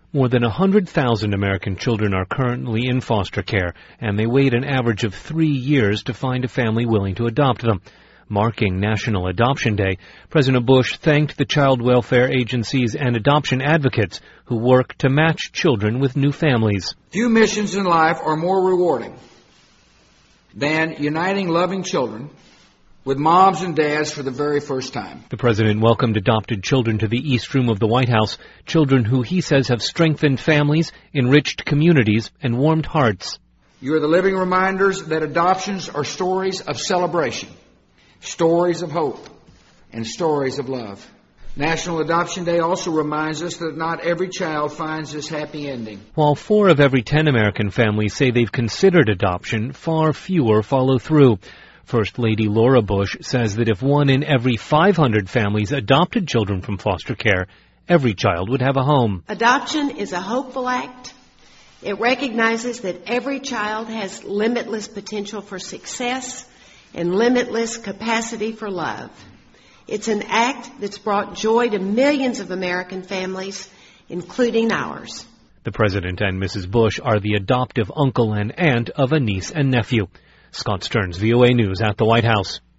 More than 100,000 American children are currently in foster care, and they wait an average of 3 years to find a family willing to adopt them. Marking National Adoption Day, President Bush thanked the child welfare agencies and adoption advocates who work to match children with new families. Few missions in life are more rewarding than uniting loving children with moms and dads for the very first time. The president welcomed adopted children to the East Room of the White House, children who he says have strengthened families, enriched communities, and warmed hearts. You are the living reminders that adoptions are stories of celebration, stories of hope, and stories of love. National Adoption Day also reminds us that not every child finds this happy ending. While 4 of every 10 American families say they've considered adoption, far fewer follow through. First Lady Laura Bush says that if 1 in every 500 families adopted children from foster care, every child would have a home. Adoption is a hopeful act. It recognizes that every child has limitless potential for success and limitless capacity for love. It's an act that's brought joy to millions of American families, including ours. The President and Mrs. Bush are the adoptive uncle and aunt of a niece and nephew. Scott Stearns, VOA News at the White House.